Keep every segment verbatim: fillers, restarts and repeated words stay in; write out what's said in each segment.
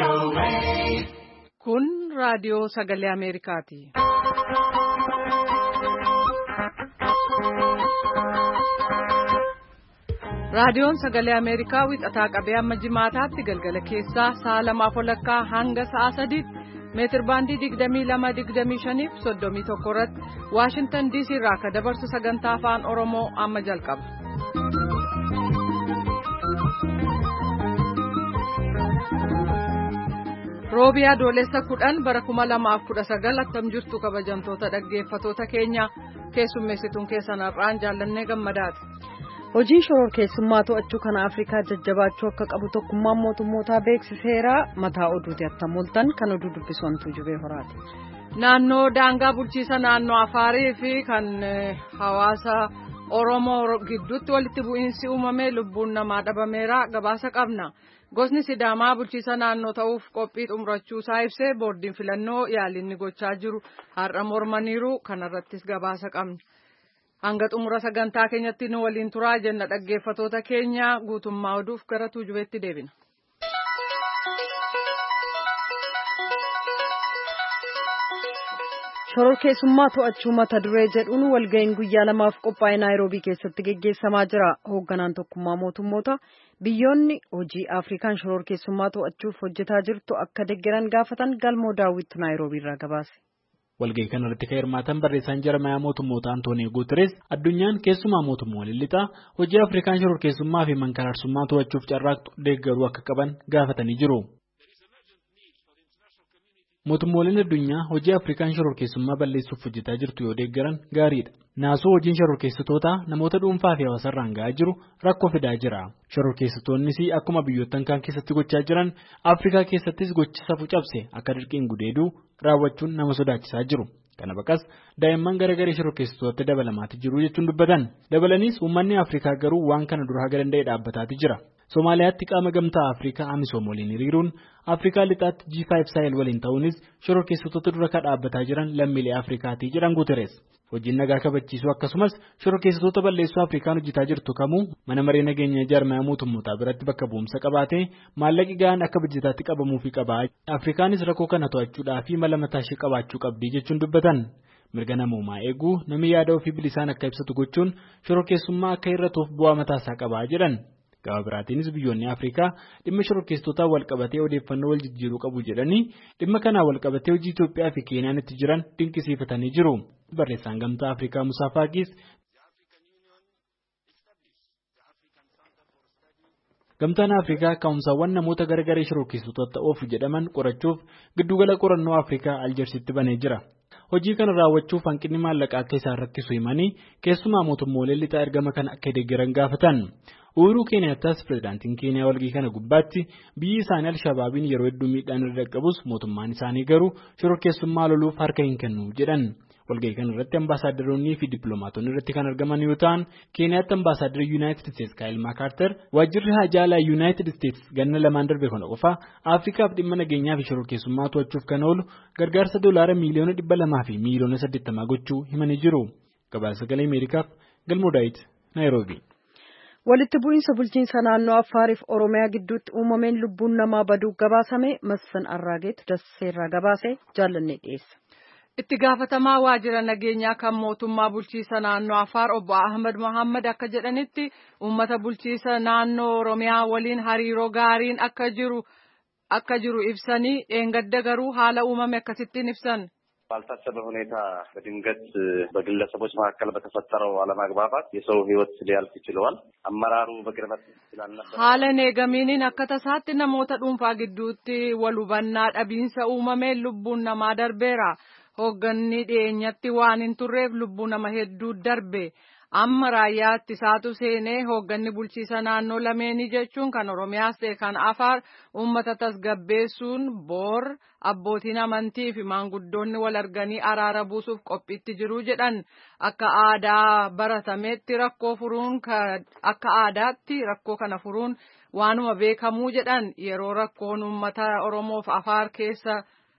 Kun raadiyoo sagalee Ameerikaati. Raadiyoon sagalee Ameerikaa wixataa qabee amma jimaataatti galgala keessaa sa'a lamaaf walakkaa hanga sa'a sadiitti meetir baandii digdamii lama digdamii shanii fi soddomii tokko irratti Waashingtan D C irraa akka dabarsu sagantaa afaan Oromoo amma jalqaba. Roobiyaa Adoolessa kudhan bara kuma lamaaf kudha sagal attam jirtu kabajamtoota dhaggeeffatoota keenya keessummeessituun keessan har'aan jaallannee gammadaati. Hojiin shororkeessummaa to'achuu kana Afrikaa jajjabaachuu akka qabu tokkummaan mootummootaa beeksiseera. Mataa oduuti attam ooltan kan oduu dubbisantuu jubee horaati. Naannoo daangaa bulchiisa naannoo Afaarii fi kan hawaasa Oromoo gidduutti walitti bu'iinsi uumamee lubbuun namaa dhabameera gabaasa qabna. Gosni Sidaamaa bulchiisa naannoo ta'uuf qophii xumurachuu isaa ibsee boordiin filannoo yaalinni gochaa jiru har'a mormaniiru kanarrattis gabaasa qabna. Hanga xumura sagantaa keenyatti nu waliin turaa jenna dhaggeeffatoota keenya guutummaa oduuf gara tuujubeetti deebina. Shororkeessummaa to'achuu mata duree jedhuun walga'iin guyyaa lamaaf qophaa'e Naayiroobii keessatti geggeessamaa jira. Hoogganaan tokkummaa mootummoota biyyoonni hojii Afrikaan shororkeessummaa to'achuuf hojjetaa jirtu akka deeggaran gaafatan galmoo daawwittu Naayiroobii irraa gabaase. Walga'ii kanarratti kan hirmaatan barreessaan jarmayaa mootummoota Antoonii Guuteres addunyaan keessumaa mootummoonni lixaa hojii Afrikaan shororkeessummaa fi mankaraarsummaa to'achuuf carraaqxu deeggaruu akka qaban gaafatanii jiru. Mootummoonni addunyaa hojii Afrikaan shororkeessummaa balleessuuf hojjetaa jirtu yoo deeggaran gaariidha. Naasuu hojiin shororkeessitoota namoota dhuunfaa fi hawaasarraan ga'aa jiru rakkoo fidaa jira. Shororkeessitoonnis akkuma biyyoottan kaan keessatti gochaa jiran Afrikaa keessattis gocha safuu cabse akka dirqiin gudeeduu raawwachuun nama sodaachisaa jiru. Kana baqas daa'imman garagaraa shororkeessitootatti dabalamaatti jiru jechuun dubbatan. Dabalaniis uummanni Afrikaa garuu waan kana dura haga danda'e dhaabbataati jira. Somaaliyaatti qaama gamtaa Afrikaa Amisoom waliin hiriiruun Afrikaa lixaatti G five Sahel waliin ta'uunis shororkeessitoota dura kan dhaabbataa jiran lammiilee Afrikaatii jedhan Guuteres. Hojiin nagaa kabachiisuu akkasumas shororkeessitoota balleessuu Afrikaan hojjetaa jirtu kamuu mana maree nageenya jarmayaa mootummootaa biratti bakka bu'umsa qabaatee maallaqi ga'aan akka bajjetaatti qabamuufi qaba. Afrikaanis rakkoo kana to'achuudhaaf mala mataa ishee qabaachuu qabdi jechuun dubbatan. Mirga namoomaa eeguu namni yaada ofii bilisaan akka ibsatu gochuun shororkeessummaa akka hir'atuuf bu'aa mataasaa qabaa jedhan. Gama biraatiinis biyyoonni Afrikaa dhimma shororkeessitootaa walqabatee odeeffannoo wal jijjiiruu qabu jedhanii dhimma kanaa walqabatee hojii Itoophiyaa fi Keeniyaan itti jiran dinqisiifatanii jiru. Barreessaan gamtaa Afrikaa Musaa Faaqis gamtaan Afrikaa ka'umsaawwan namoota garagaraa shororkeessitoota oofu jedhaman qorachuuf giddugala qorannoo Afrikaa Aljeersitti banee jira. Hojii kana raawwachuuf hanqinni maallaqaa akka isaan rakkisu himanii keessumaa mootummoolee lixaa ergama kana akka deeggaran gaafatan. Uhuru Kenyaattas pirezidaantiin Keeniyaa walga'ii kana gubbaatti biyyi isaanii Alshabaabiin yeroo hedduu miidhaan irra dhaqqabus mootummaan isaanii garuu shororkeessummaa loluuf harka hin kennu jedhan. Walga'ii kana irratti ambaasaadaronni fi dippiloomaatonni irratti kan argaman yoo ta'an Keeniyaatti ambaasaadarri Yuunaayitid Isteetsi Kaayil Maakaartar waajjirri haajaalaa Yuunaayitid Isteetsi ganna lamaan darbe kana qofa Afrikaaf dhimma nageenyaa fi shororkeessummaa to'achuuf kan oolu gargaarsa doolaara miiliyoona dhibba lamaa fi miiliyoona saddeettamaa gochuu himanii jiru. Gabaasa sagalee Ameerikaaf galmoo daawit Naayiroobii. Walitti bu'iinsa bulchiinsa naannoo Afaariif Oromiyaa gidduutti uumameen lubbuun namaa baduu gabaasame Masfan Arraageetu Dasseerraa gabaase jaallannee dhiyeessa. Itti gaafatamaa waajjira nageenyaa kan mootummaa bulchiisa naannoo Afaar obbo Ahmad Mohaammed akka jedhanitti uummata bulchiisa naannoo Oromiyaa waliin hariiroo gaariin akka jiru akka jiru ibsanii dheengadda garuu haala uumame akkasittiin ibsan. ባልታሰበ ሁኔታ በድንገት በግለሰቦች መካከል በተፈጠረው አለመግባባት የሰው ህይወት ሊያልፍ ይችላል። አመራሩ በቅርበት ስላልነበር haala neegamiiniin akka tasaatti namoota dhuunfaa gidduutti walhubannaa dhabiinsa uumameen lubbuun namaa darbeera. Hoogganni dhiyeenyatti waan hin turreef lubbuu nama hedduu darbe. Amma raayyaatti isaatu seenee hoogganni bulchiisa naannoo lameenii jechuun kan Oromiyaas ta'e kan Afaar uummata tasgabbeessuun boor abbootiin amantii fi maanguddoonni wal arganii araara buusuuf qophiitti jiru jedhan. Akka aadaa baratametti rakkoo furuun akka aadaatti rakkoo kana furuun waanuma beekamuu jedhan. Yeroo rakkoon uummata Oromoof Afaar keessa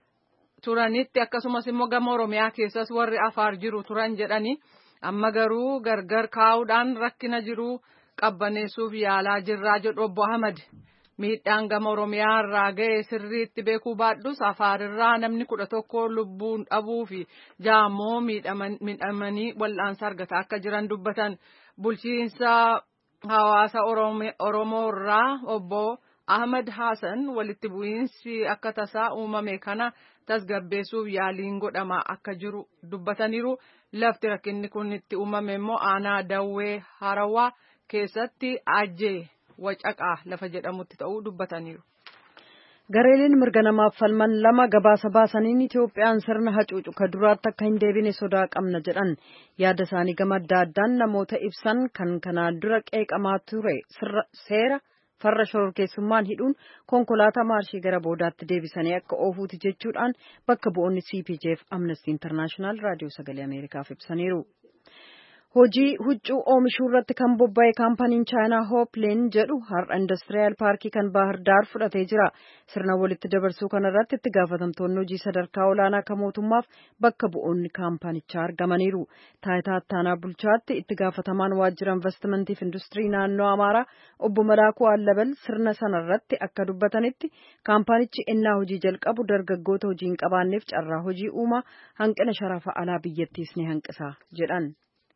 turanitti akkasumas immoo gama Oromiyaa keessas warri Afaar jiru turan jedhani. Amma garuu gargar kaa'uudhaan rakkina jiru qabbaneessuuf yaalaa jirraa jedhu obbo Ahmad. Miidhaan gama Oromiyaa irraa ga'e sirriitti beekuu baadhus Afaarirraa namni kudha tokko lubbuun dhabuu fi jaammoo miidhamanii wal'aansa argataa akka jiran dubbatan. Bulchiinsa hawaasa Oromoo irraa obbo Ahmad Hassan walitti bu'iinsi akka tasaa uumame kana tasgabbeessuuf yaaliin godhamaa akka jiru dubbataniiru. Lafti rakkinni kun itti uumame immoo aanaa Dawwee Harawaa keessatti Ajjee Wacaqaa lafa jedhamutti ta'uu dubbataniiru. Gareeleen mirga namaaf falman lama gabaasa baasaniin Itoophiyaan sirna hacuucu ka duraatti akka hin deebine sodaa qabna jedhan. Yaada isaanii gama adda addaan namoota ibsan kan kanaan dura qeeqamaa ture seera farra shororkeessummaan hidhuun konkolaataa maarshii gara boodaatti deebisanii akka oofuuti jechuudhaan bakka bu'oonni C P J fi Amnesty International raadiyoo sagalee Ameerikaaf ibsaniiru. Hojii huccuu oomishuu irratti kan bobba'e kaampaniin Chaayinaa Hoopleen jedhu har'a Industiriyaal Paarkii kan Baahir Daar fudhatee jira. Sirna walitti dabarsuu kanarratti itti gaafatamtoonni hojii sadarkaa olaanaa kan mootummaaf bakka bu'oonni kaampanichaa argamaniiru. Taayitaa Attaanaa Bulchaatti itti gaafatamaan waajjira investimentii fi industirii naannoo Amaaraa obbo Malaakuu Allabal sirna sanarratti akka dubbatanitti kaampanichi ennaa hojii jalqabu dargaggoota hojii hin qabaanneef carraa hojii uumaa hanqina sharafa alaa biyyattiis ni hanqisa jedhan.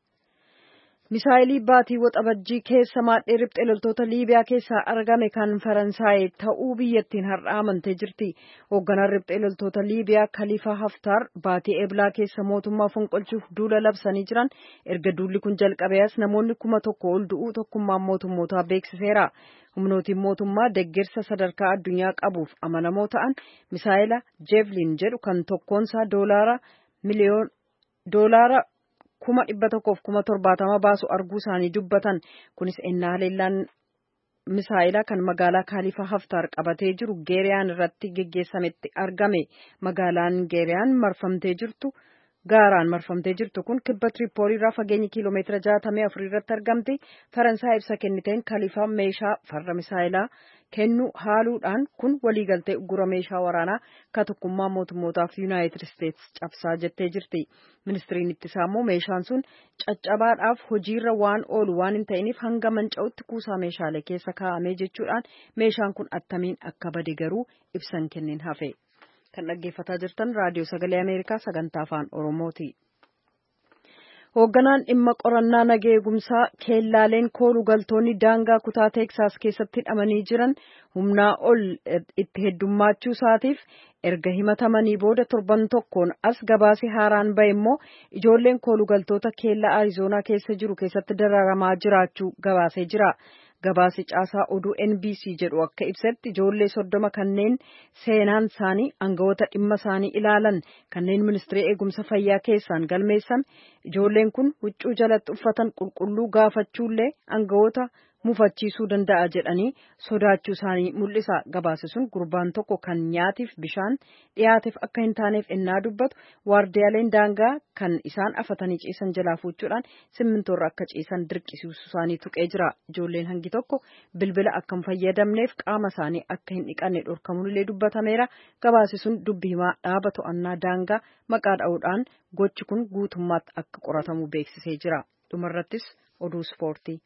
Misaayilii baatii waxabajjii keessa maadhee riphxee loltoota Liibiyaa keessaa argame kan Faransaay ta'uu biyyattiin har'a amantee jirti. Hoogganaan riphxee loltoota Liibiyaa Khalifa Haftar baatii eblaa keessa mootummaa fonqolchuuf duula labsanii jiran erga duulli kun jalqabees namoonni kuma tokko ol du'uu tokkummaan mootummootaa beeksiseera. Humnootiin mootummaa deeggarsa sadarkaa addunyaa qabuuf amanamoo ta'an misaayila Javelin jedhu kan tokkoonsaa doolaara miliyoon doolaara kuma dhibba tokkoof kuma torbaatama baasu arguu isaanii dubbatan. Kunis ennaa haleellaan misaayila kan magaalaa Khalifa Haftar qabatee jiru Geeriyaan irratti geggeessametti argame. Magaalaan Geeriyaan marfamtee jirtu gaaraan marfamtee jirtu kun kibba Tripoolii irraa fageenya kiiloomeetira jaatamii afurii irratti argamti. Faransaay ibsa kenniteen Khalifa meeshaa farra misaayilaa kennu haaluudhaan kun waliigaltee uggura meeshaa waraanaa ka tokkummaa mootummootaaf Yuunaayitid Isteetsi cabsaa jettee jirti. Ministiriin ittisaa immoo meeshaan sun caccabaadhaaf hojiirra waan oolu waan hin ta'iniif hanga manca'utti kuusaa meeshaalee keessa kaa'amee jechuudhaan meeshaan kun attamiin akka bade garuu ibsan kennin hafe. Kan dhaggeeffataa jirtan raadiyoo sagalee Ameerikaa sagantaa afaan Oromooti. Hoogganaan dhimma qorannaa nagaa eegumsaa keellaaleen kooluu galtoonni daangaa kutaa Teeksaas keessatti hidhamanii jiran humnaa ol itti heddummachuu isaatiif erga himatamanii booda torban tokkoon as gabaasi haaraan bahe immoo ijoolleen kooluu galtoota keellaa Arizoonaa keessa jiru keessatti dararamaa jiraachuu gabaasee jira. Gabaasi caasaa oduu N B C jedhu akka ibsetti ijoollee soddoma kanneen seenaan isaanii aangawoota dhimma isaanii ilaalan kanneen ministirii eegumsa fayyaa keessaan galmeessame ijoolleen kun huccuu jalatti uffatan qulqulluu gaafachuullee aangawoota mufachiisuu danda'a jedhanii sodaachuu isaanii mul'isa. Gabaasi sun gurbaan tokko kan nyaatiif bishaan dhiyaateef akka hin taaneef ennaa dubbatu waardiyaaleen daangaa kan isaan afatanii ciisan jalaa fuuchuudhaan simmintoorra akka ciisan dirqisiisuu isaanii tuqee jira. Ijoolleen hangi tokko bilbila akka hin fayyadamneef qaama isaanii akka hin dhiqanne dhorkamuunillee dubbatameera. Gabaasi sun dubbi himaa dhaaba to'annaa daangaa maqaa dha'uudhaan gochi kun guutummaatti akka qoratamu beeksisee jira. Dhumarrattis oduu ispoortii.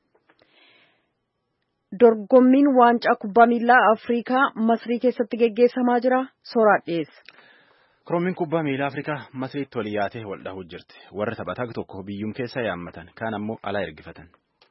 Dorgommiin waancaa kubbaa miilaa Afrikaa Masrii keessatti geggeessamaa jira. Sooraan dhiyeessa. Korommiin kubbaa miilaa Afrikaa Masriitti wal yaatee wal dhahuu jirti. Warra taphataa tokko biyyuum keessa yaammatan kaan ammoo alaa ergifatan.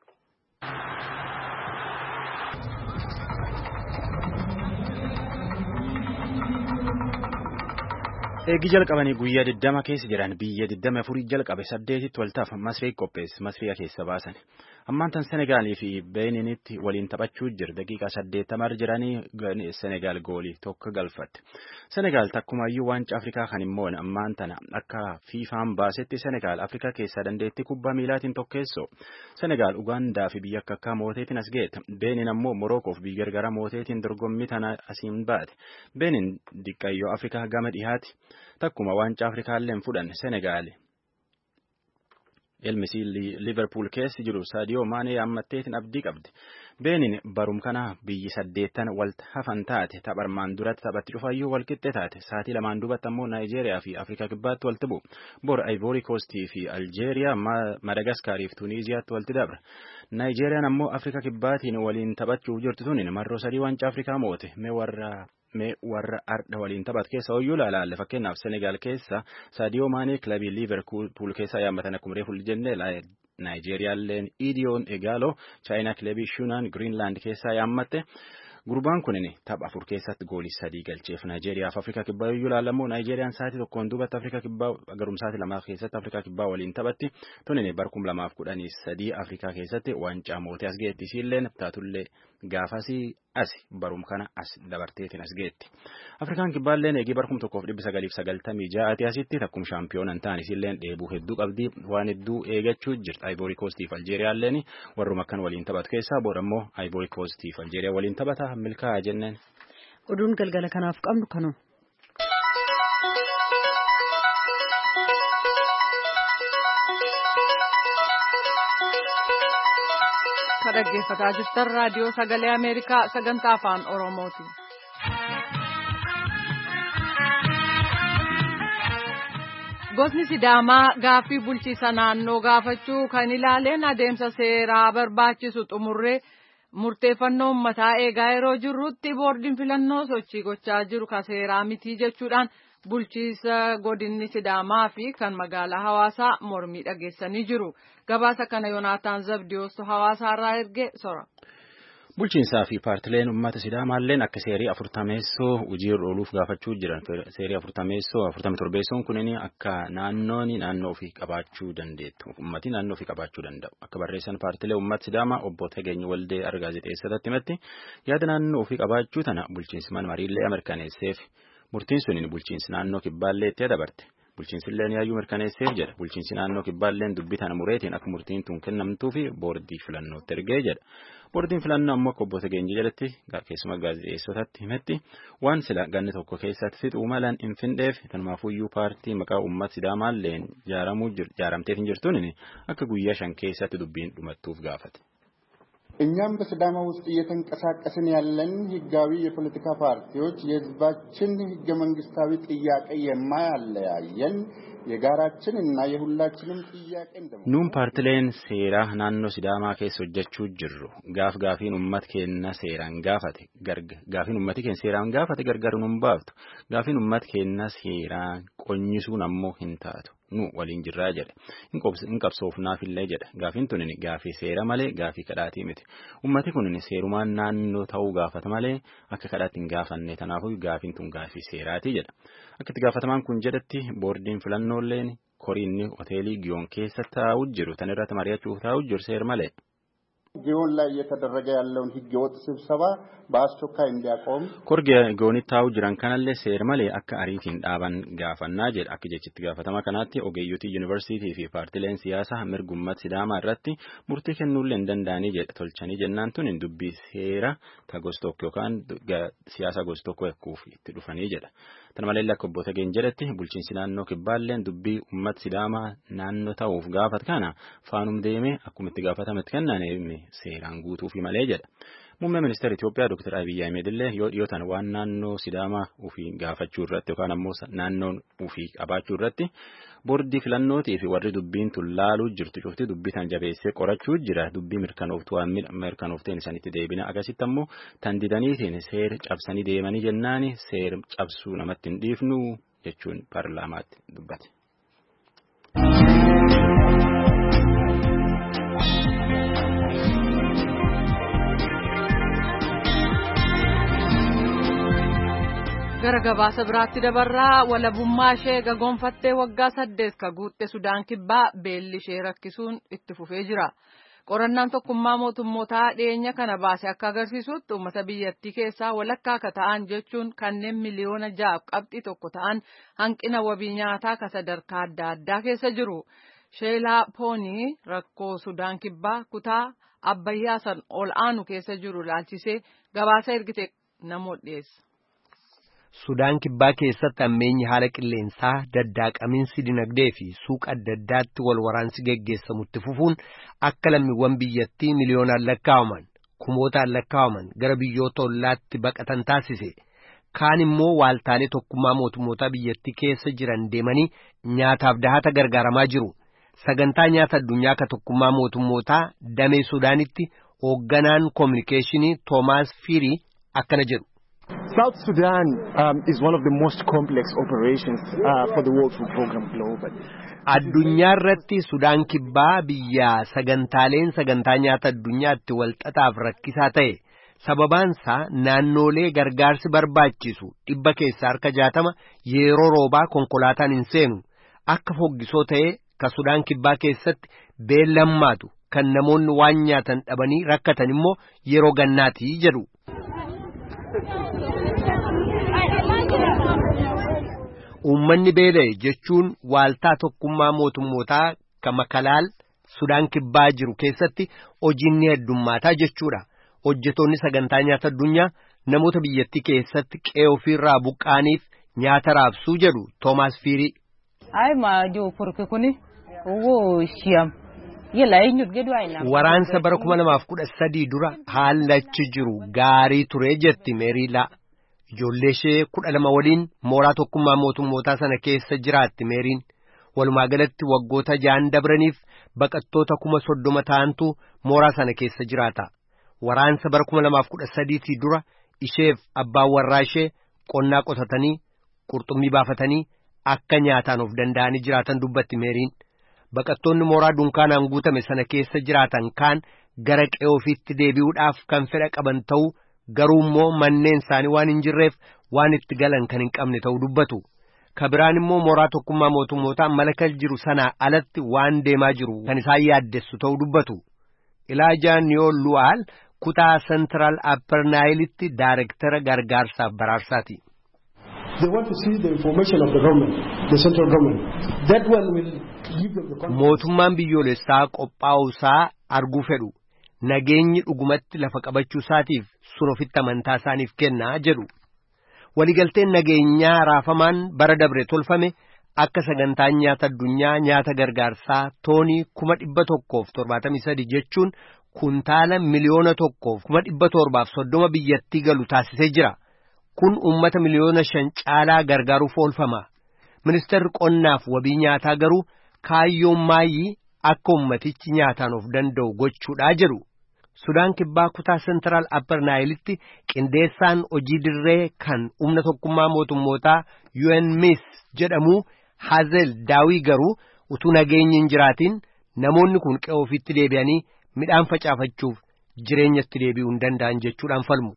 Eegi jalqabanii guyyaa digdama keessa jiran biyya digdama afurii jalqabe saddeetitti waltaaf Masrii qopheesse Masrii keessa baasan. Ammaan tan Senegaalii fi Beeninitti waliin taphachuu jira. Daqiiqaa saddeettamar jiranii Senegaal goolii tokko galfatte. Senegaal takkumayyuu waancaa Afrikaa kan immoo ammaan tana akka fiifaan baasetti Senegaal Afrikaa keessaa dandeetti kubbaa miilaatiin tokkeessoo. Senegaal Ugaandaa fi biyya akka akka mooteetiin as geette. Beenin ammoo Morokoof biyya gargara mooteetiin dorgommii tana asiin baate. Beenin diqqayyoo Afrikaa gama dhihaati. Takkuma waancaa Afrikaallee fudhanne Senegaali. Ilmisi Liverpool keessa jiru Sadio Maane ammatteetiin abdii qabdi. Beenin barum kana biyyi saddeettan walta hafan taate tapharmaan duratti taphatti cufayyuu walqixxe taate saatii lamaan duubatti ammoo Naayijeeriyaa fi Afrikaa Kibbaatti walti bu'u. Bor Ivory Coast fi Aljeeriyaa Madagaskaarii fi Tuniiziyaatti walti dabra. Naayijeeriyaan ammoo Afrikaa Kibbaatiin waliin taphachuuf jirtu tuniin marroo sadii waancaa Afrikaa moote. Mee warra mee warra ardha waliin taphat keessa hoyyuu ilaalle fakkeenyaaf Senegaal keessa Sadio Maane kilabii Liverpool keessa yaammatan akkuma reefu jennee Naayijeeriyaalleen Idiyoon Egaalo Chaayinaa kilabii Shunan Greenland keessaa yaammatte. Gurbaan kunin tapha afur keessatti goolii sadii galcheef Naayijeeriyaaf Afrikaa Kibbaa yoo ilaalamu Naayijeeriyaan sa'aatii tokkoon duubatti Afrikaa Kibbaa garumsaatii lamaa keessatti Afrikaa Kibbaa waliin taphatti tunin barkum lamaaf kudhanii sadii Afrikaa keessatti waancaa mootee as geetti isiilleen taatullee gaafasii as barum kana as dabarteetiin as geetti. Afrikaan Kibbaalleen eegii barkum tokkoof dhibbi sagaliif sagaltamii ja'aati asitti takkum shaampiyoonaan ta'an isiilleen dheebuu hedduu qabdi waan hedduu eegachuu jirti. Ivory Coast fi Aljeeriyaalleen warruma akkan waliin taphatu keessaa boodammoo Ivory Coast fi Aljeeriyaa waliin taphata milkaa'aa jenneen. Oduun galgala kanaaf qabnu kanu. Kan dhaggeeffataa jirtan raadiyoo sagalee Ameerikaa sagantaa afaan Oromooti. Gosni Sidaamaa gaaffii bulchiisa naannoo gaafachuu kan ilaaleen adeemsa seeraa barbaachisu xumurree murteeffannoo uummataa eegaa yeroo jirrutti boordiin filannoo sochii gochaa jiru ka seeraa mitii jechuudhaan bulchiisa godinni Sidaamaa fi kan magaalaa Hawaasaa mormii dhageessanii jiru. Gabaasa kana Yoonaataan Zabdiyoos Hawaasaarraa erge sora. Bulchiinsaa fi paartileen uummata Sidaamaalleen akka seerii afurtameessoo hojiirra ooluuf gaafachuu jiran. Seerii afurtameessoo afurtamii torbeessoon kunin akka naannoon naannoo ofii qabaachuu dandeettu. Uummatni naannoo ofii qabaachuu danda'u. Akka barreessan paartilee uummata Sidaamaa obbo Tegeenya Waldee Argaa gaazexeessatti himatti yaada naannoo ofii qabaachuu tana bulchiinsi mariillee mirkaneesseef. Murtiin suniin bulchiinsi naannoo Kibbaallee itti dabarte. Bulchiinsilleen yaayyuu mirkaneesseef jedha. Bulchiinsi naannoo Kibbaalleen dubbii tana mureetiin akka murtiin tun kennamtuu fi boordii filannootti ergee jedha. Boordiin filannoo ammoo akka obbo Tegeenya jedhatti keessumaa gaazexeessotatti himetti waan sila ganni tokko keessatti fixuu malan hin findheef tanumaafuyyuu paartii maqaa uummata Sidaamaalleen jaaramteef hin jirtuun akka guyyaa shan keessatti dubbiin dhumattuuf gaafate. እኛም በሲዳማ ውስጥ እየተንቀሳቀስን ያለን ህጋዊ የፖለቲካ ፓርቲዎች የህዝባችን ህገ መንግስታዊ ጥያቄ የማያለያየን የጋራችን እና የሁላችንም ጥያቄ እንደሆነ ኑም ፓርቲሌን ሴራ ናኖ ሲዳማ keessa hojjechuu jirru gaaf gaafiin ummat keenna seeraan gaafate garg gaafiin ummati keen seeraan gaafate gargaruun hin baaftu gaafiin ummat keenna seeraan qonyisuun ammoo hin taatu nu waliin jirraa jedhe hin qabsoofnaaf illee jedhe gaafiin tunin gaafii seera malee gaafii kadhaatii miti ummati kunin seerumaan naannoo ta'uu gaafata malee akka kadhaatti hin gaafanne tanaafuu gaafiin tun gaafii seeraatii jedha akka itti gaafatamaan kun jedhatti boordiin filannooleen koriinni hoteelii giyoon keessa taa'u jiru tan irratti mari'achuuf taa'u jiru seer malee. ጊዮን ላይ እየተደረገ ያለውን ህገወጥ ስብሰባ በአስቸኳይ እንዲያቆም ኮርጌ ጊዮኒtti taa'u jiran kanallee seer malee akka ariitiin dhaaban gaafannaa jedha akka jechitti gaafatama kanaatti ogeeyyotii yuunivarsiitii fi paartileen siyaasaa mirgummat Sidaamaa irratti murtii kennuullee hin danda'anii jedha tolchanii jennaan tun dubbii seera ta gosa tokko yookaan siyaasa gosa tokko yakkuuf itti dhufanii jedha. Tan malee akka obbo Tegeenya jedhatti bulchiinsi naannoo Kibbaalleen dubbii uummata Sidaamaa naannoo ta'uuf gaafat kana faanum deemee akkuma itti gaafatametti kennan seeraan guutuufi malee jedha. Muummeen ministeera Itoophiyaa Dr. Abiy Ahmed illee yoo dhiyootan waan naannoo Sidaamaa ofii gaafachuu irratti yookaan ammoo naannoon ofii qabaachuu irratti boordii filannootii fi warri dubbiin tun laaluu jirtu cufti dubbii tan jabeessee qorachuu jira dubbii mirkanooftuu waan mirkanoofteen isaanitti deebina akkasitti ammoo tan didaniitiin seera cabsanii deemanii jennaani seera cabsuu namatti hin dhiifnu jechuun paarlaamaatti dubbate. Gara gabaasa biraatti dabarraa walabummaa ishee gagoonfattee waggaa saddeet ka guutte Sudaan Kibbaa beelli ishee rakkisuun itti fufee jira. Qorannaan tokkummaa mootummootaa dhiyeenya kana baase akka agarsiisutti uummata biyyattii keessaa walakkaa ka ta'an jechuun kanneen miliyoona ja'aaf qabxii tokko ta'an hanqina wabii nyaataa ka sadarkaa adda addaa keessa jiru. Sheelaa Poonii rakkoo Sudaan Kibbaa kutaa Abbayyaa san ol aanu keessa jiru ilaalchisee gabaasa ergite namoota dhiyeessa. Sudaan kibbaa keessatti ammeenyi haala qilleensaa daddaaqamiinsi dinagdee fi suuqa adda addaatti wal waraansi geggeessamutti fufuun akka lammiiwwan biyyattii miliyoonaan lakkaa'aman kumootaan lakkaa'aman gara biyyoota ollaatti baqatan taasise. Kaan immoo waaltaalee tokkummaa mootummootaa biyyattii keessa jiran deemanii nyaataaf dahata gargaaramaa jiru. Sagantaa nyaata addunyaa ka tokkummaa mootummootaa damee Sudaanitti hoogganaan koominikeeshinii Toomaas Fiirii akkana jedhu. South Sudan um, is one of the most complex operations uh, for the World Food Programme global. Addunyaa irratti Sudaan kibbaa biyya sagantaaleen sagantaa nyaata addunyaatti walxaxaaf rakkisaa ta'e. Sababaansaa naannoolee gargaarsi barbaachisu dhibba keessaa harka jaatama yeroo roobaa konkolaataan hin seenu. Akka foggisoo ta'ee ka Sudaan kibbaa keessatti beellammaatu kan namoonni waan nyaatan dhabanii rakkatan immoo yeroo gannaati jedhu. Uummanni beela'e jechuun waaltaa tokkummaa mootummootaa kan Makalaal Sudaan kibbaa jiru keessatti hojiin ni heddummaataa jechuudha. Hojjetoonni sagantaa nyaata addunyaa namoota biyyattii keessatti qe'ee ofiirraa buqqaaniif nyaata raabsuu jedhu Toomaas Fiirii. Waraansa bara kuma lamaaf kudha sadii dura haalli achi jiru gaarii ture jetti Meeriilaa. Ijoollee ishee kudha lama waliin mooraa tokkummaa mootummootaa sana keessa jiraatti Meeriin. Walumaa galatti waggoota ja'an dabraniif baqattoota kuma soddoma ta'antu mooraa sana keessa jiraata. Waraansa bara kuma lamaaf kudha sadiitii dura isheef abbaan warraa ishee qonnaa qotatanii qurxummii baafatanii akka nyaataan of danda'anii jiraatan dubbatti Meeriin. Baqattoonni mooraa dunkaanaan guutame sana keessa jiraatan kaan gara qe'ee ofiitti deebi'uudhaaf kan fedha qaban ta'uu garuu immoo manneen isaanii waan hin jirreef waan itti galan kan hin qabne ta'uu dubbatu. Kabiraan immoo mooraa tokkummaa mootummootaa malakal jiru sanaa alatti waan deemaa jiru kan isaan yaaddessu ta'uu dubbatu. Ilaajaan yoo lu'aal kutaa Central Upper Nile'tti Daayirektara gargaarsaaf baraarsaati. They want to see the information of the government, the central government. That one will give them the confidence. Mootummaan biyyoolessaa qophaa'uusaa arguu fedhu. Nageenyi dhugumatti lafa qabachuu isaatiif sun ofitti amantaa isaaniif kennaa jedhu. Waligalteen nageenyaa raafamaan bara dabre tolfame akka sagantaan nyaata addunyaa nyaata gargaarsaa toonii kuma dhibba tokkoof torbaatamii sadi jechuun kuntaala miliyoona tokkoof kuma dhibba torbaaf soddoma biyyattii galu taasisee jira. Kun uummata miliyoona shan caalaa gargaaruuf oolfama. Ministeerri qonnaaf wabii nyaataa garuu kaayyoon maayii akka uummatichi nyaataan of danda'u gochuudhaa jedhu. Sudaan kibbaa kutaa Central Upper Nile'tti qindeessaan hojii dirree kan humna tokkummaa mootummootaa U N M I S jedhamu Hazel Daawii garuu utuu nageenyi hin jiraatin namoonni kun qe'ee ofiitti deebi'anii midhaan facaafachuuf jireenyatti deebi'uu hin danda'an jechuudhaan falmu.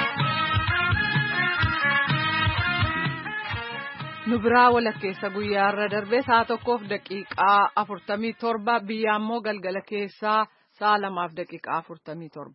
Nu biraa walakkeessa guyyaarra darbee sa'a tokkoof daqiiqaa afurtamii torba biyya ammoo galgala keessaa sa'a lamaaf daqiiqaa afurtamii torba.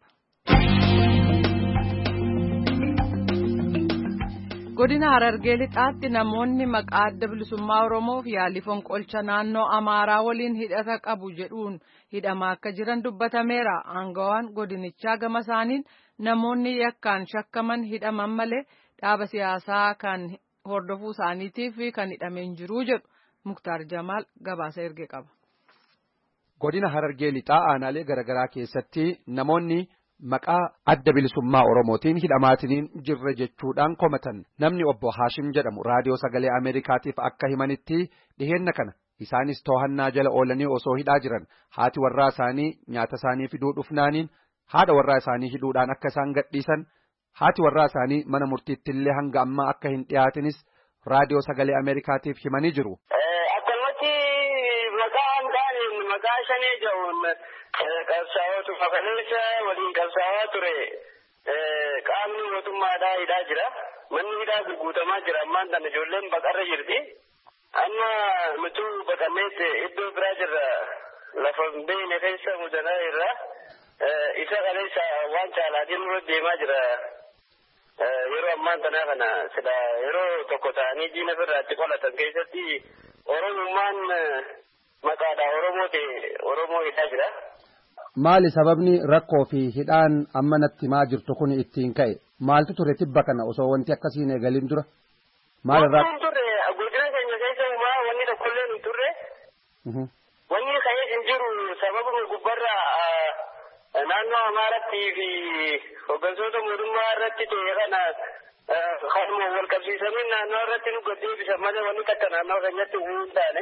Godina Harargee lixaatti namoonni maqaa adda bilisummaa Oromoof yaalii fonqolcha naannoo Amaaraa waliin hidhata qabu jedhuun hidhamaa akka jiran dubbatameera. Aangawaan godinichaa gama isaaniin namoonni yakkaan shakkaman hidhaman malee dhaaba siyaasaa kan hordofuu isaaniitiif kan hidhameen jiru jedhu Muktaar Jamaal gabaasa erge qaba. Godina Harargee lixaa aanaalee garaagaraa keessatti namoonni maqaa adda bilisummaa Oromootiin hidhamaatiniin jirre jechuudhaan komatan namni obbo Haashim jedhamu raadiyoo sagalee Ameerikaatiif akka himanitti dhiheenna kana isaanis to'annaa jala oolanii osoo hidhaa jiran haati warraa isaanii nyaata isaanii fiduu dhufnaaniin haadha warraa isaanii hidhuudhaan akka isaan gadhiisan haati warraa isaanii mana murtiitti illee hanga ammaa akka hin dhiyaatinis raadiyoo sagalee Ameerikaatiif himanii jiru. Akkanumatti maqaan taa'een maqaa shanii jedhuun qabsaa'ootu fakaleessa waliin qabsaa'aa ture qaamni mootummaadhaa hidhaa jira. Manni hidhaa guutamaa jira ammaan tana ijoolleen baqarra jirti. Amma nutuu baqanneet iddoo biraa jirra lafa beeyne keessa mudanaa irra isa qaleessa waan caalaatiin nurra deemaa jira. Yeroo ammaan tanaa kana sila yeroo tokko ta'anii diina birraatti qolatan keessatti Oromummaan maqaadhaa Oromoo ta'e Oromoo hidhaa jira. Maali sababni rakkoo fi hidhaan amma natti maa jirtu kun ittiin ka'e maaltu ture tibba kana osoo wanti akkasiin eegaliin dura? Maalirraa? Wanti turre godina keenya keessa uumaa wanni tokkollee hin turre. Wanni ka'ee hin jiru sababuma gubbarra naannoo Amaaratti fi hooggantoota mootummaa irratti ta'e kana kanuma wal qabsiisanii naannoo irratti nu gaddeebisan malee wanni takka naannoo keenyatti uumuu hin taane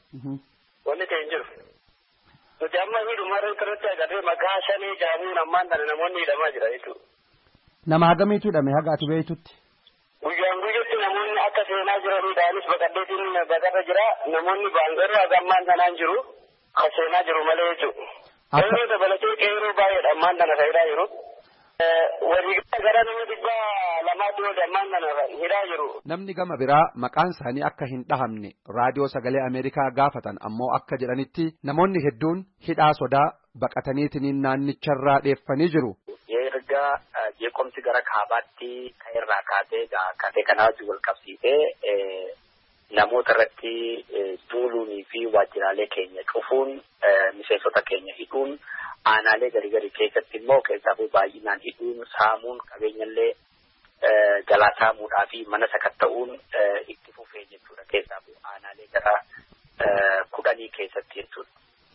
wanni ta'e hin jiru. Nuti amma hidhuma irratti agarree maqaa shanii jaamuun ammaan kana namoonni hidhamaa jira jechuudha. Nama hagamiitu hidhame haga ati beektutti? Guyyaan guyyatti namoonni akka seenaa jiranidhaanis baqaddeetiin baqarra jira namoonni baangaroo haga ammaan kanaan jiru kan seenaa jiru malee jechuudha. Qeerroo dabalatee qeerroo baay'eedha ammaan kana fayidaa jiru. Walii gara nama dhibba lamaatti wal ammaan kana hidhaa jiru. Namni gama biraa maqaan isaanii akka hin dhahamne raadiyoo sagalee Ameerikaa gaafatan ammoo akka jedhanitti namoonni hedduun hidhaa sodaa baqataniitiin naannicharraa dheeffanii jiru. Erga jeequmsi gara kaabaatti ka'eerraa kaatee kaatee kanaa wajjin wal qabsiisee namoota irratti duuluunii fi waajjiraalee keenya cufuun miseensota keenya hidhuun aanaalee garii garii keessatti immoo keessaafu baay'inaan hidhuun saamuun qabeenyallee jalaa saamuudhaa fi mana sakatta'uun itti fufee jechuudha keessaafu aanaalee gara kudhanii keessatti jechuudha.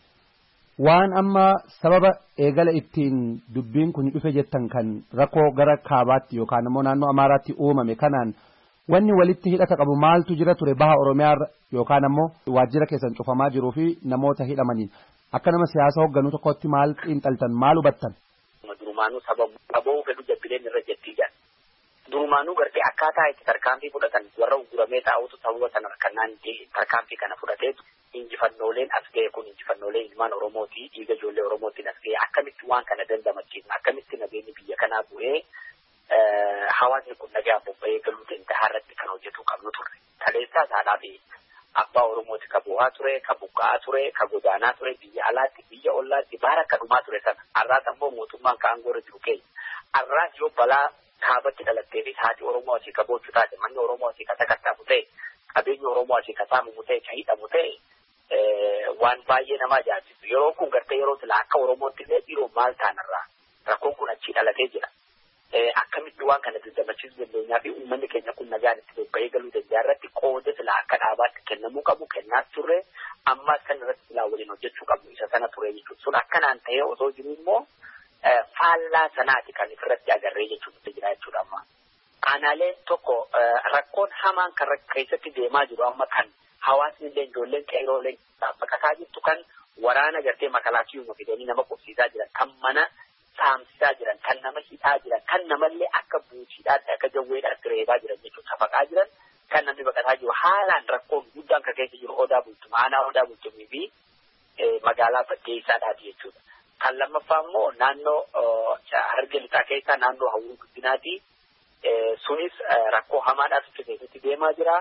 Waan amma sababa eegala ittiin dubbiin kun dhufe jettan kan rakkoo gara kaabaatti yookaan immoo naannoo Amaaraatti uumame kanaan wanni walitti hidhata qabu maaltu jira ture baha Oromiyaa yookaan ammoo waajjira keessan cufamaa jiruu fi namoota hidhamaniin akka nama siyaasa hoogganuu tokkotti maal xiinxaltan maal hubattan? Durumaanuu sababu qaboo fedhu jabbileen irra jettii jaan. Durumaanuu gartee akkaataa itti tarkaanfii fudhatan warra uguramee taa'utu sababa sana kannaan tarkaanfii kana fudhateetu injifannooleen as ga'e kun injifannoolee ilmaan Oromooti dhiiga ijoollee Oromootiin as ga'e akkamitti waan kana dandamachiisna akkamitti nageenyi biyya kanaa bu'ee hawaasni kun nagaa bobba'ee galuu danda'a irratti kan hojjetu qabnu turre. Kaleessaa isaadhaa fi abbaa Oromooti ka bu'aa ture ka buqqa'aa ture ka godaanaa ture biyya alaatti biyya ollaatti baara akka dhumaa ture sana har'aas ammoo mootummaan ka aangoo irra jiru keenya har'aas yoo balaa kaabatti dhalattee fi haati Oromoo asii ka boochu taate manni Oromoo asii ka sakattaamu ta'e qabeenyi Oromoo asii ka saamamu ta'e ka hidhamu ta'e waan baay'ee nama ajaa'ibu yeroo kun gartee yeroo sila akka Oromootti illee dhiiroo maal taanarraa rakkoon kun achii dhalatee jira. Akkamitti waan kana dandamachiisuu dandeenyaa fi uummanni keenya kun nagaan itti bobba'ee galuu danda'a irratti qooda sila akka dhaabaatti kennamuu qabu kennaas turre ammaas kan irratti silaa waliin hojjechuu qabu isa sana ture jechuudha. Sun akkanaan ta'ee osoo jiru immoo faallaa sanaati kan irratti agarree jechuudha jira jechuudha amma. Aanaalee tokko rakkoon hamaan kan keessatti deemaa jiru amma kan hawaasni illee ijoolleen qeerooleen baqataa jirtu kan waraana gartee makalaakiyuma fidanii nama qubsiisaa jiran kan mana saamsisaa jiran kan nama hidhaa jiran kan namallee akka buutiidhaatti akka jawweedhaatti reebaa jiran jechuudha safaqaa jiran kan namni baqataa jiru haalaan rakkoon guddaan kan keessa jiru odaa bultuma aanaa odaa bultumii fi magaalaa baddeessaadhaati jechuudha. Kan lammaffaa immoo naannoo harargee lixaa keessaa naannoo hawwii guddinaati sunis rakkoo hamaadhaatu keessatti deemaa jira.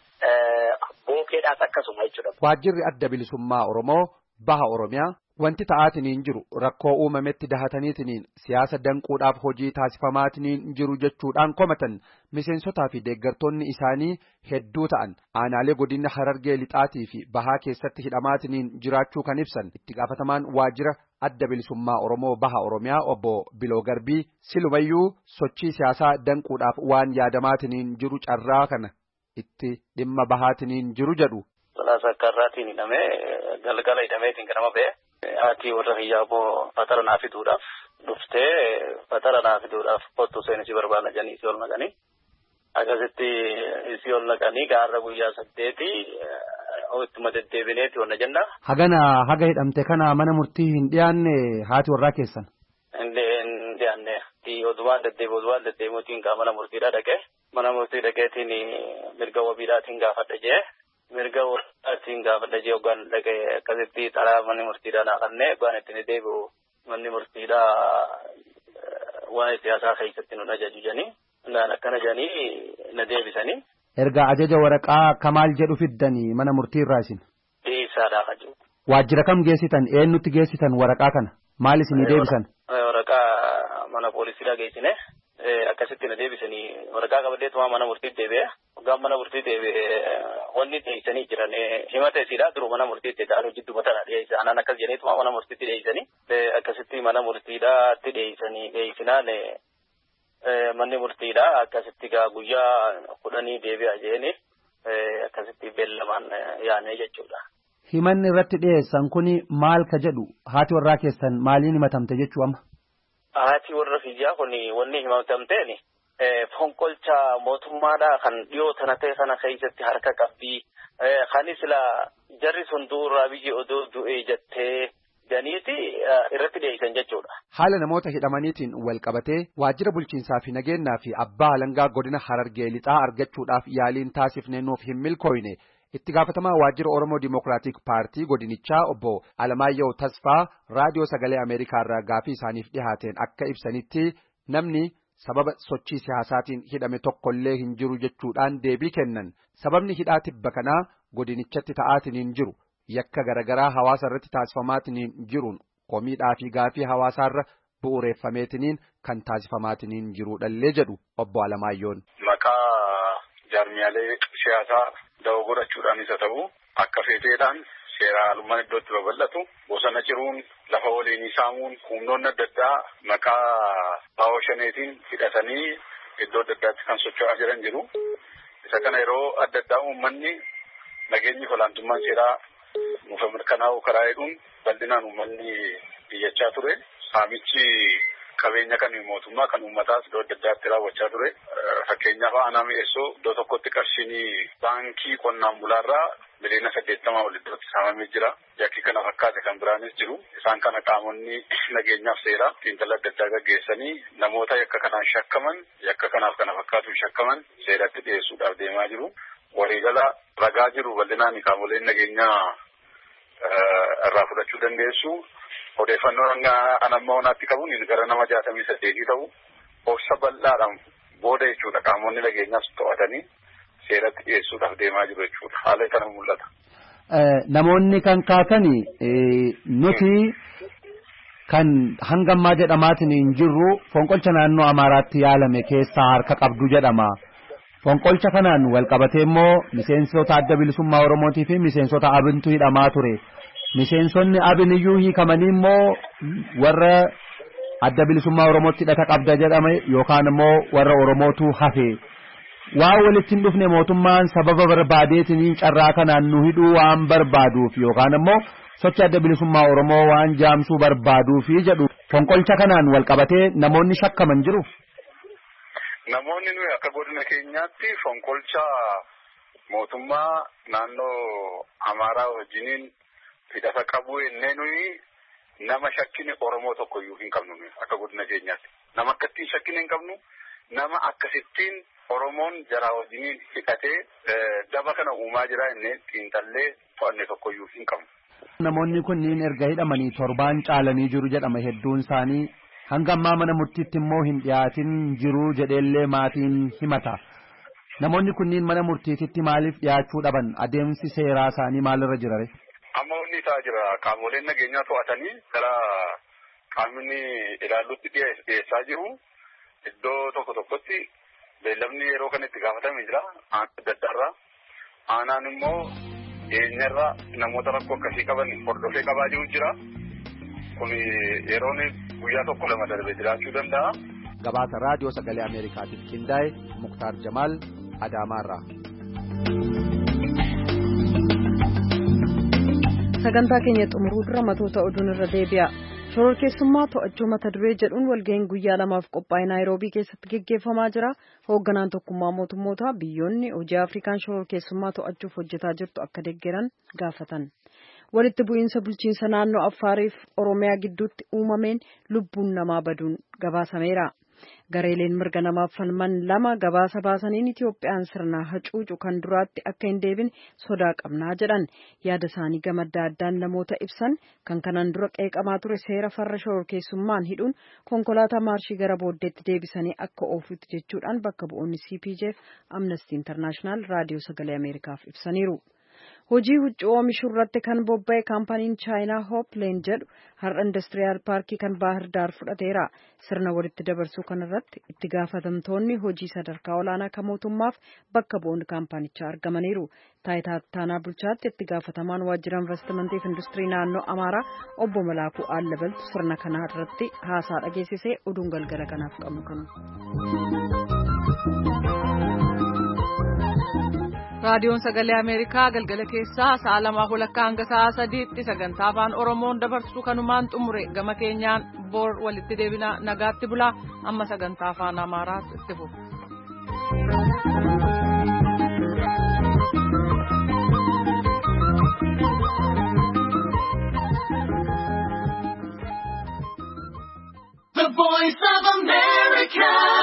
Bookeedhaas akkasuma jechuudha. Waajjirri adda bilisummaa Oromoo baha Oromiyaa wanti ta'aatiniin jiru rakkoo uumametti dahataniitiniin siyaasa danquudhaaf hojii taasifamaatiniin jiru jechuudhaan komatan miseensotaa fi deeggartoonni isaanii hedduu ta'an aanaalee godina harargee lixaatii fi bahaa keessatti hidhamaatiniin jiraachuu kan ibsan itti gaafatamaan waajjira adda bilisummaa Oromoo baha Oromiyaa obbo Biloo Garbii silumayyuu sochii siyaasaa danquudhaaf waan yaadamaatiniin jiru carraa kana itti dhimma bahaatiniin jiru jedhu. Salaasa akka irraatiin hidhamee galgala hidhameetiin ganama ba'e haati warra hiyyaaboo fatara naa fiduudhaaf dhuftee fatara naa fiduudhaaf kottu isheen isii barbaada jedhanii isii ol naqanii akkasitti isii ol naqanii gaarra guyyaa saddeeti ittuma deddeebineeti wanna jenna. Hagana haga hidhamte kana mana murtii hin dhiyaanne haati warraa keessan. Hin dhiyaanne odumaan deddeebi odumaan deddeebiitiin gaa mana murtiidhaa dhaqee mana murtii dhaqeetiin mirga wabiidhaatiin gaafadha jee. Mirga warraatiin gaafadha jee hoggaan dhaqee akkasitti xaraa manni murtiidhaa naa kannee hoggaan ittiin deebi'u manni murtiidhaa waan siyaasaa keessatti nu ajaju jedhanii naan akkana jedhanii na deebisanii. Erga ajaja waraqaa kamaal jedhu fiddanii mana murtii irraa isin. Dhiyeessaadhaa kan jiru. Waajjira kam geessitan eenyutti geessitan waraqaa kana maal isinii deebisan? Waraqaa mana poolisiidhaa geessine. Akkasitti na deebisanii waraqaa qabaddeetuma mana murtiitti deebi'e hoggaan mana murtiitti deebi'e wanni dhiyeessanii jiran himata isiidhaa duruu mana murtiitti ta'an hojii matana dhiyeessa anaan akkas jedheetuma mana murtiitti dhiyeessanii akkasitti mana murtiidhaatti dhiyeessanii dhiyeessinaan manni murtiidhaa akkasitti gaa guyyaa kudhanii deebi'a jeeni akkasitti beellamaan yaanee jechuudha. Himanni irratti dhiyeessan kuni maal ka jedhu haati warraa keessan maaliin himatamte jechuu amma? Haati warra kiyyaa kun wanni himatamteen fonqolcha mootummaadhaa kan dhiyoo tana ta'e kana keessatti harka qabdi. Kanis la jarri sun du'urraa biyyi odoo du'ee jettee janiiti irratti dhiyeessan jechuudha. Haala namoota hidhamaniitiin wal qabatee waajjira bulchiinsaa fi nageenyaa fi abbaa alangaa godina Harargee lixaa argachuudhaaf yaaliin taasifne nuuf hin milkooyne. Itti gaafatamaa waajjira Oromoo Dimokiraatik Paartii godinichaa obbo Alamaayyoo Tasfaa raadiyoo sagalee Ameerikaa irraa gaafii isaaniif dhihaateen akka ibsanitti namni sababa sochii siyaasaatiin hidhame tokkollee hin jiru jechuudhaan deebii kennan. Sababni hidhaa tibba kanaa godinichatti ta'aatiin hin jiru. Yakka garagaraa hawaasa irratti taasifamaatiin hin jiruun komiidhaa fi gaafii hawaasaarra bu'uureeffameetiniin kan taasifamaatiin hin jiruudhallee jedhu obbo Alamaayyoon. Maqaa jaarmiyaalee siyaasaa da'oo godhachuudhaan isa ta'u akka feeteedhaan seera alummaan iddootti babal'atu bosona ciruun lafa waliinii saamuun humnoonni adda addaa maqaa baa'oo shaneetiin hidhatanii iddoo adda addaatti kan socho'aa jiran jiru. Isa kana yeroo adda addaa uummanni nageenyi olaantummaan seeraa nuuf mirkanaa'u karaa jedhuun bal'inaan uummanni biyyachaa ture. Saamichi qabeenya kan mootummaa kan uummataas iddoo adda addaatti raawwachaa ture. Fakkeenyaaf aanaa mi'eessoo iddoo tokkotti qarshiin baankii qonnaan bulaarraa miliyoona saddeettamaa ol iddootti saamamee jira. Yakki kana fakkaate kan biraanis jiru. Isaan kana qaamonni nageenyaaf seeraa xiinxala adda addaa gaggeessanii namoota yakka kanaan shakkaman yakka kanaaf kana fakkaatu shakkaman seeratti dhiyeessuudhaaf deemaa jiru. Waliigala ragaa jiru bal'inaan qaamoleen nageenyaa irraa fudhachuu dandeessu. Odeeffannoo anamma onaatti qabuun gara nama jaatamii saddeetii ta'u obsa bal'aadhaan booda jechuudha qaamonni nageenyaas to'atanii seeratti dhiyeessuudhaaf deemaa jiru jechuudha. Haala kana mul'ata. Namoonni kan kaasani nuti kan hangammaa jedhamaatiin hin jirru fonqolcha naannoo Amaaraatti yaalame keessaa harka qabdu jedhama. Fonqolcha kanaan wal qabatee immoo miseensota adda bilisummaa Oromootii fi miseensota abintu hidhamaa ture. Miseensonni abiniyyuu hiikamanii immoo warra adda bilisummaa Oromootti hidhata qabda jedhame yookaan immoo warra Oromootu hafe. Waan walitti hin dhufne mootummaan sababa barbaadeetiin carraa kanaan nu hidhuu waan barbaaduuf yookaan immoo sochii adda bilisummaa Oromoo waan jaamsuu barbaaduuf jedhu fonqolcha kanaan wal qabatee namoonni shakkaman jiru. Namoonni nuyi akka godina keenyaatti fonqolcha mootummaa naannoo Amaaraa wajjiniin hidhata qabu ennee nuyi nama shakkine Oromoo tokkoyyuu hin qabnu akka godina keenyaatti. Nama akkattiin shakkine hin qabnu nama akkasittiin Oromoon jaraa wajjiniin hidhatee daba kana uumaa jira ennee xiinxallee to'anne tokkoyyuu hin qabnu. Namoonni kunniin erga hidhamanii torbaan caalanii jiru jedhama hedduun isaanii hanga ammaa mana murtiitti immoo hin dhiyaatin jiru jedheellee maatiin himata. Namoonni kunniin mana murtiititti maaliif dhiyaachuu dhaban adeemsi seeraa isaanii maalirra jirare? Amma inni isaa jira qaamoleen nageenyaa to'atanii gara qaamni ilaallutti dhiyeessaa jiru. Iddoo tokko tokkotti beellamni yeroo kanatti gaafatamee jira adda addaarraa. Aanaan immoo eenyarraa namoota rakkoo akkasii qaban hordofee qabaa jiru jira. Kun yeroon guyyaa tokko lama darbee jiraachuu danda'a. Gabaasa raadiyoo sagalee Ameerikaatiif qindaa'e Muktaar Jamaal Adaamaarraa. Sagantaa keenya xumuruu dura matoota oduun irra deebi'a. Shororkeessummaa to'achuu mata duree jedhuun walga'iin guyyaa lamaaf qophaa'e Naayiroobii keessatti geggeeffamaa jira. Hoogganaan tokkummaa mootummootaa biyyoonni hojii Afrikaan shororkeessummaa to'achuuf hojjetaa jirtu akka deeggaran gaafatan. Walitti bu'iinsa bulchiinsa naannoo Affaariif Oromiyaa gidduutti uumameen lubbuun namaa baduun gabaasameera. Gareeleen mirga namaaf falman lama gabaasa baasaniin Itoophiyaan sirna hacuucu kan duraatti akka hin deebine sodaa qabnaa jedhan. Yaada isaanii gama adda addaan namoota ibsan kan kanaan dura qeeqamaa ture seera farra shororkeessummaan hidhuun konkolaataa maarshii gara booddeetti deebisanii akka oofutti jechuudhaan bakka bu'oonni C P J fi Amnesty International raadiyoo sagalee Ameerikaaf ibsaniiru. Hojii huccuu oomishuu irratti kan bobba'e kaampaniin Chaayinaa Hoopleen jedhu har'a indastiriyaal paarkii kan Baahir Daar fudhateera. Sirna walitti dabarsuu kanarratti itti gaafatamtoonni hojii sadarkaa olaanaa kan mootummaaf bakka bu'oonni kaampanichaa argamaniiru. Taayitaa Taanaa Bulchaatti itti gaafatamaan waajjira investimentii fi industirii naannoo Amaaraa obbo Malaakuu Allabaltu sirna kana irratti haasaa dhageessisee oduun galgala kanaaf qabnu kanu. raadiyoon sagalee Ameerikaa galgala keessaa sa'a lamaa walakkaa hanga sa'a sadiitti sagantaa afaan Oromoon dabarsu kanumaan xumure gama keenyaan bor walitti deebina nagaatti bulaa amma sagantaa afaan Amaaraatti itti fufu. The Voice of America.